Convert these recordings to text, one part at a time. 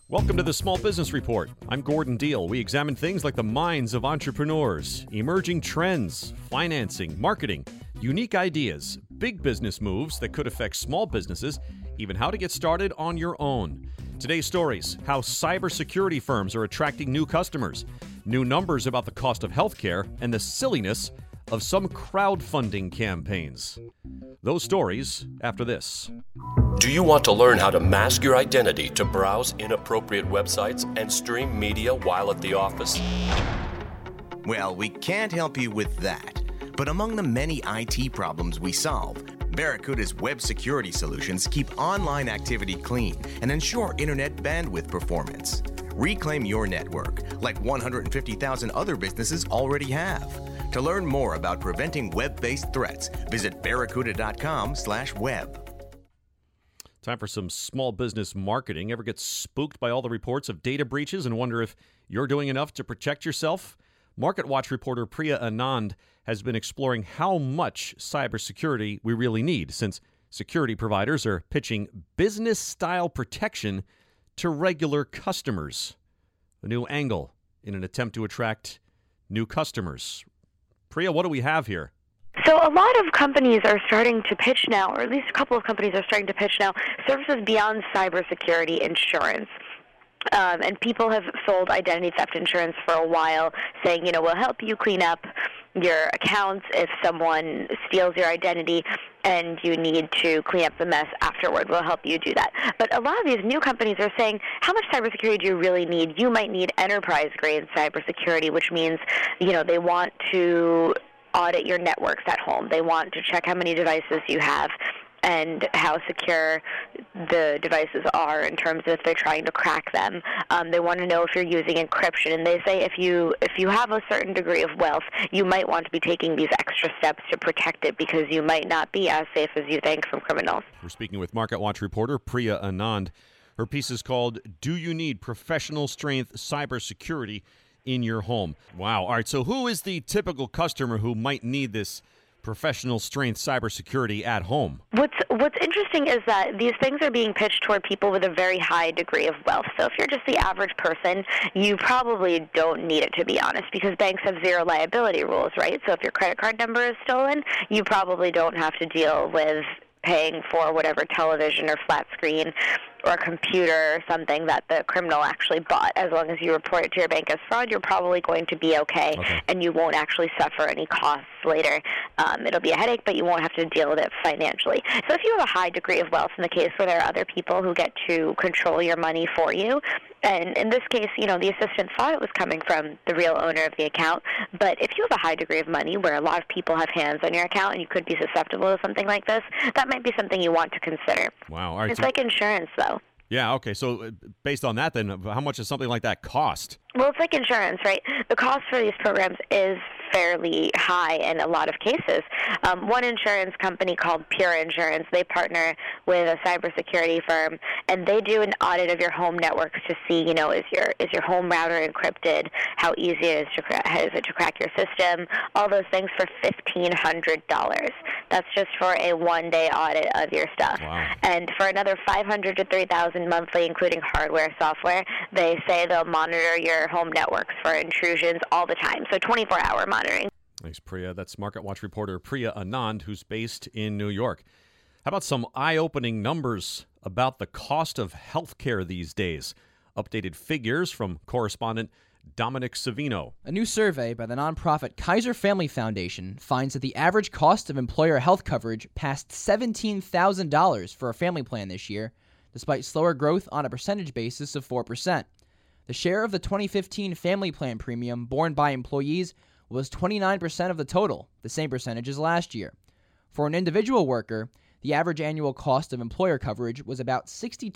Welcome to the Small Business Report. I'm Gordon Deal. We examine things like the minds of entrepreneurs, emerging trends, financing, marketing, unique ideas, big business moves that could affect small businesses, even how to get started on your own. Today's stories: how cybersecurity firms are attracting new customers, new numbers about the cost of healthcare, and the silliness of some crowdfunding campaigns. Those stories after this. Do you want to learn how to mask your identity to browse inappropriate websites and stream media while at the office? Well, we can't help you with that. But among the many IT problems we solve, Barracuda's web security solutions keep online activity clean and ensure internet bandwidth performance. Reclaim your network, like 150,000 other businesses already have. To learn more about preventing web-based threats, visit barracuda.com/web. Time for some small business marketing. Ever get spooked by all the reports of data breaches and wonder if you're doing enough to protect yourself? MarketWatch reporter Priya Anand has been exploring how much cybersecurity we really need, since security providers are pitching business-style protection to regular customers. A new angle in an attempt to attract new customers. Priya, what do we have here? So a lot of companies are starting to pitch now, or at least a couple of companies are starting to pitch now, services beyond cybersecurity insurance. And people have sold identity theft insurance for a while, saying, we'll help you clean up your accounts if someone steals your identity and you need to clean up the mess afterward. We'll help you do that. But a lot of these new companies are saying, how much cybersecurity do you really need? You might need enterprise-grade cybersecurity, which means, they want to audit your networks at home. They want to check how many devices you have and how secure the devices are in terms of if they're trying to crack them. They want to know if you're using encryption. And they say if you have a certain degree of wealth, you might want to be taking these extra steps to protect it because you might not be as safe as you think from criminals. We're speaking with MarketWatch reporter Priya Anand. Her piece is called "Do You Need Professional Strength Cybersecurity in Your Home?" Wow. All right, so who is the typical customer who might need this professional strength cybersecurity at home? What's interesting is that these things are being pitched toward people with a very high degree of wealth. So if you're just the average person, you probably don't need it, to be honest, because banks have zero liability rules, right? So if your credit card number is stolen, you probably don't have to deal with paying for whatever television or flat screen or computer or something that the criminal actually bought. As long as you report it to your bank as fraud, you're probably going to be okay. And you won't actually suffer any costs later. It'll be a headache, but you won't have to deal with it financially. So if you have a high degree of wealth, in the case where there are other people who get to control your money for you, and in this case, the assistant thought it was coming from the real owner of the account, but if you have a high degree of money where a lot of people have hands on your account and you could be susceptible to something like this, that might be something you want to consider. Wow. All right, it's like insurance, though. Yeah, okay. So based on that, then, how much does something like that cost? Well, it's like insurance, right? The cost for these programs is fairly high in a lot of cases. One insurance company called Pure Insurance, they partner with a cybersecurity firm, and they do an audit of your home networks to see, is your home router encrypted, how easy it is to crack your system, all those things for $1,500. That's just for a one-day audit of your stuff. Wow. And for another $500 to $3,000 monthly, including hardware, software, they say they'll monitor your home networks for intrusions all the time. So 24-hour monitoring. Thanks, Priya. That's MarketWatch reporter Priya Anand, who's based in New York. How about some eye-opening numbers about the cost of healthcare these days? Updated figures from correspondent Dominic Savino. A new survey by the nonprofit Kaiser Family Foundation finds that the average cost of employer health coverage passed $17,000 for a family plan this year, despite slower growth on a percentage basis of 4%. The share of the 2015 family plan premium borne by employees was 29% of the total, the same percentage as last year. For an individual worker, the average annual cost of employer coverage was about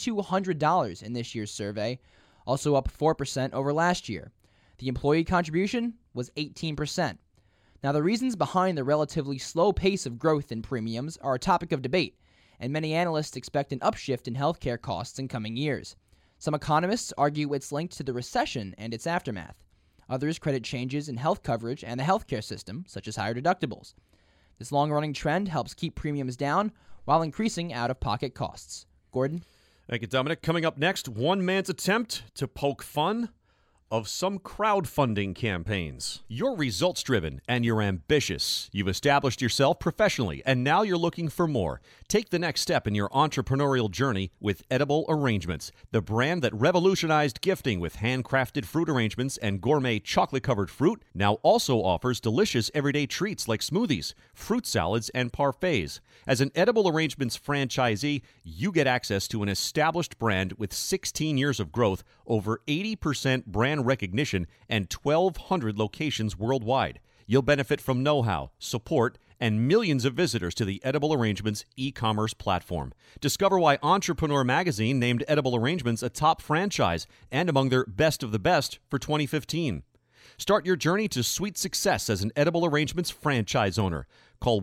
$6,200 in this year's survey, also up 4% over last year. The employee contribution was 18%. Now, the reasons behind the relatively slow pace of growth in premiums are a topic of debate, and many analysts expect an upshift in healthcare costs in coming years. Some economists argue it's linked to the recession and its aftermath. Others credit changes in health coverage and the healthcare system, such as higher deductibles. This long-running trend helps keep premiums down while increasing out-of-pocket costs. Gordon? Thank you, Dominic. Coming up next, one man's attempt to poke fun of some crowdfunding campaigns. You're results-driven and you're ambitious. You've established yourself professionally, and now you're looking for more. Take the next step in your entrepreneurial journey with Edible Arrangements, the brand that revolutionized gifting with handcrafted fruit arrangements and gourmet chocolate-covered fruit, now also offers delicious everyday treats like smoothies, fruit salads, and parfaits. As an Edible Arrangements franchisee, you get access to an established brand with 16 years of growth, over 80% brand recognition, and 1,200 locations worldwide. You'll benefit from know-how, support, and millions of visitors to the Edible Arrangements e-commerce platform. Discover why Entrepreneur Magazine named Edible Arrangements a top franchise and among their best of the best for 2015. Start your journey to sweet success as an Edible Arrangements franchise owner. Call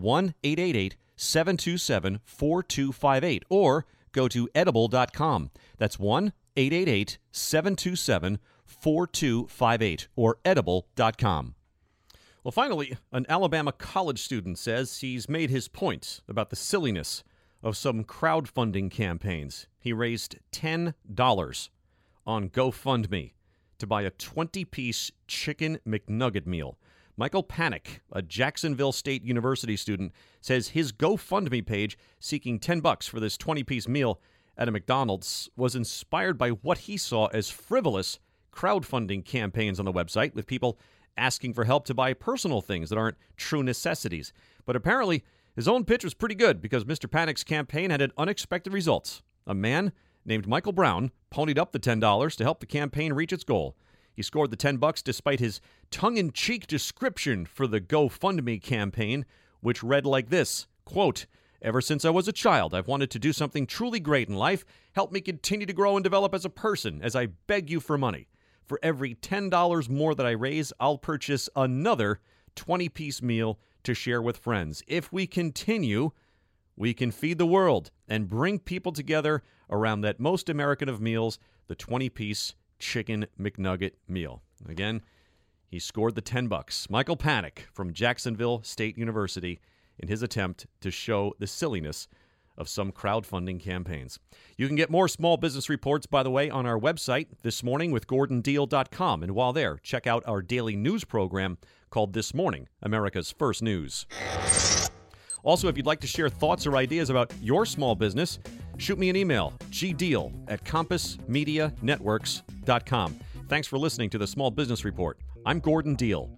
1-888-727-4258 or go to edible.com. That's 1-888-727-4258 or edible.com. Well, finally, an Alabama college student says he's made his point about the silliness of some crowdfunding campaigns. He raised $10 on GoFundMe to buy a 20-piece chicken McNugget meal. Michael Panic, a Jacksonville State University student, says his GoFundMe page seeking $10 for this 20-piece meal at a McDonald's was inspired by what he saw as frivolous crowdfunding campaigns on the website, with people asking for help to buy personal things that aren't true necessities. But apparently, his own pitch was pretty good because Mr. Panic's campaign had unexpected results. A man named Michael Brown ponied up the $10 to help the campaign reach its goal. He scored the $10 despite his tongue-in-cheek description for the GoFundMe campaign, which read like this, quote, "Ever since I was a child, I've wanted to do something truly great in life. Help me continue to grow and develop as a person as I beg you for money. For every $10 more that I raise, I'll purchase another 20-piece meal to share with friends. If we continue, we can feed the world and bring people together around that most American of meals, the 20-piece chicken McNugget meal." Again, he scored the $10. Michael Panic from Jacksonville State University in his attempt to show the silliness of some crowdfunding campaigns. You can get more small business reports, by the way, on our website This Morning with GordonDeal.com. And while there, check out our daily news program called This Morning, America's First News. Also, if you'd like to share thoughts or ideas about your small business, shoot me an email, gdeal@compassmedianetworks.com. Thanks for listening to the Small Business Report. I'm Gordon Deal.